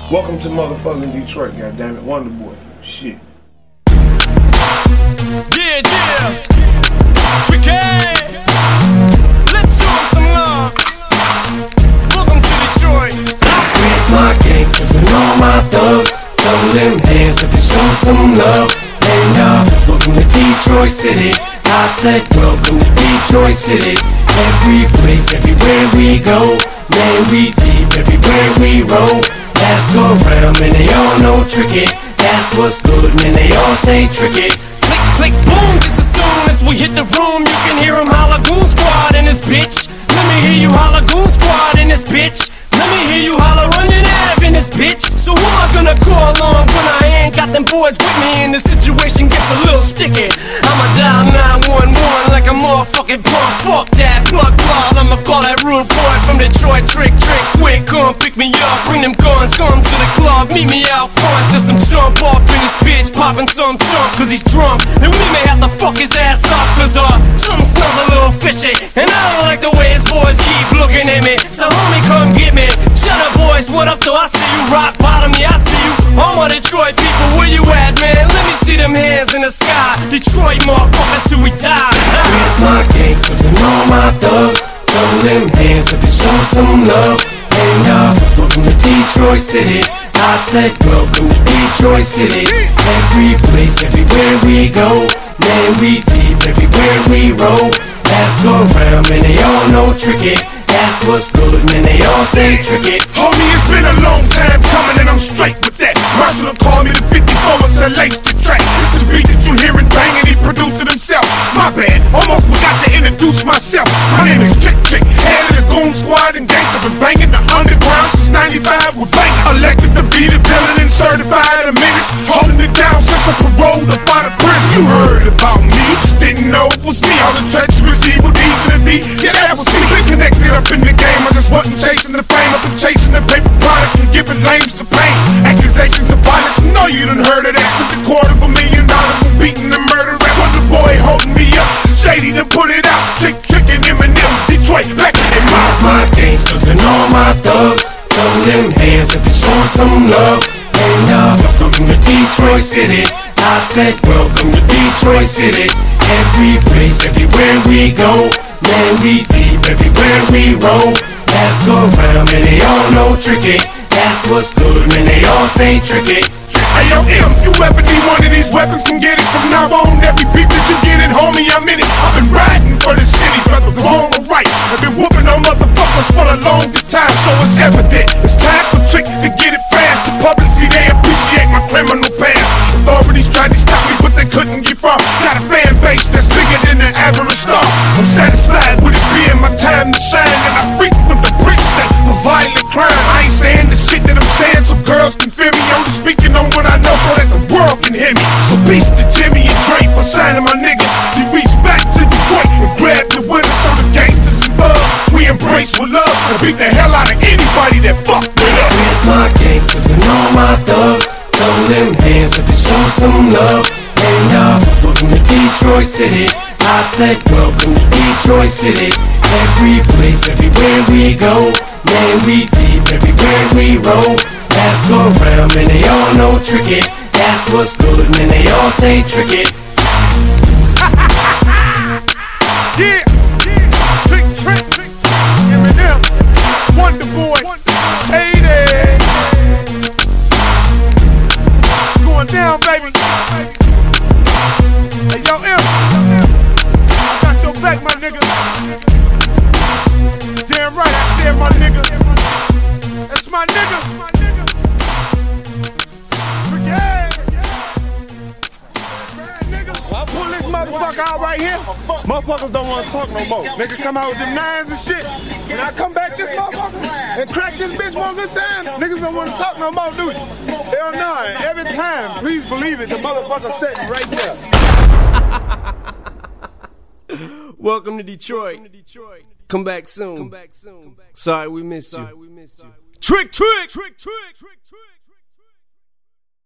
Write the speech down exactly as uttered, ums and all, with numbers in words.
Welcome to motherfucking Detroit, goddammit. Wonder Boy. Shit. Yeah, yeah. Tricky. Let's show 'em some love. Welcome to Detroit. Where's my gangsters and all my thugs? Throw them hands up and show some love. And uh, welcome to Detroit City. I said welcome to Detroit City. Every place, everywhere we go, man, we deep everywhere we roll. Ask around, man, they all know tricky. That's what's good, man, they all say tricky. Click, click, boom, just as soon as we hit the room, you can hear 'em holla Goon Squad in this bitch. Let me hear you holla Goon Squad in this bitch. Let me hear you holla Running Ave in this bitch. So who am I gonna call on when I ain't got them boys with me and the situation gets a little sticky? I'ma dial nine one one like a motherfucking punk. Fuck that plug plug, I'ma call that rude boy from Detroit. Trick, trick, quick, come pick me up. Bring them guns, come to the club, meet me out front. There's some jump off in this bitch, popping some junk cause he's drunk. And we may have to fuck his ass up cause uh, something smells a little fishy. And I don't like the way his boys keep looking at me. So homie, come get me. Shut up boys, what up though? I see you rock bottom, yeah I see you. All my Detroit people, where you at man? Let me see them hands in the sky. Detroit motherfuckers till we die. Where's my gangsters and all my thugs? Throw them hands up and show some love. And uh, welcome to Detroit City. I said welcome to Detroit City. Every place, everywhere we go, man we deep everywhere we roll. Ask around, man they all know tricky. That's what's good, man, they all say tricky. Homie, it's been a long time coming and I'm straight with that. Marshall called me the fifty-four and said lace the track. It's the beat that you hearing banging, he produced it himself. My bad, almost forgot to introduce myself. My name is Trick Trick, head of the Goon Squad and gangsta. Been banging the underground since ninety-five with banging. Elected to be the villain and certified a menace. Holding it down since I paroled up out of prison. You heard about me, just didn't know it was me. All the treacherous evil deeds in the D, yeah that was me. Been connected up in the game, I just wasn't chasing the fame. I've been chasing the paper product and giving lames to pain. Accusations of violence, no you done heard of that. With the quarter of a million dollars for beating the murder rap. Wonder Boy holding me up, Shady done put it out. Trick, Trick and Eminem, Detroit, back in my Where's my gangsters and all my thugs? Throw them hands up and show some love. And uh, welcome to Detroit City. I said welcome to Detroit City. Every place, everywhere we go, man we deep everywhere we roll. Ask around, man they all know tricky. That's what's good, man they all say tricky. Hey yo M, you ever need one of these weapons, can get it from now on. Every beat that you get in, homie, I'm in it. I've been riding for the city, whether wrong or right. I've been whooping on motherfuckers for the longest time, so it's evident. It's time for Trick to get it fast. The public see they appreciate my criminal past. Authorities tried to stop me, but they couldn't get far. Got a fan base that's bigger than the average star. I'm satisfied with it being my time to shine, and I frequent the precinct for violent crime. I ain't saying the shit that I'm saying so girls can feel me. I'm just speaking on what I know so that the world can hear me. So peace to Jimmy and Dre for signing my nigga. We reach back to Detroit and grab the winner. So the gangsters and thugs, we embrace with love and beat the hell out of anybody that fuck with us. Where's my gangsters and all my thugs? Throw them hands up and show some love. And uh, welcome to Detroit City. I said welcome to Detroit City. Every place, everywhere we go, man we deep everywhere we roll. Ask around, man they all know tricky. That's what's good, man they all say tricky. Yeah, yeah, Trick, Trick, Trick, Eminem, Wonder Boy, Shady. It's going down, baby. Hey, yo, M, I got your back, my nigga. Damn right, I said my nigga. That's my nigga. My nigga. Yeah. I pull this motherfucker out right here. Motherfuckers don't want to talk no more. Niggas come out with them nines and shit. When I come back this motherfucker and crack this bitch one good time, niggas don't want to talk no more, do you? Hell no. And every time, please believe it, the motherfucker sitting right there. Welcome to Detroit. Come back soon. Sorry we missed you. Trick, trick, trick, trick, trick, trick.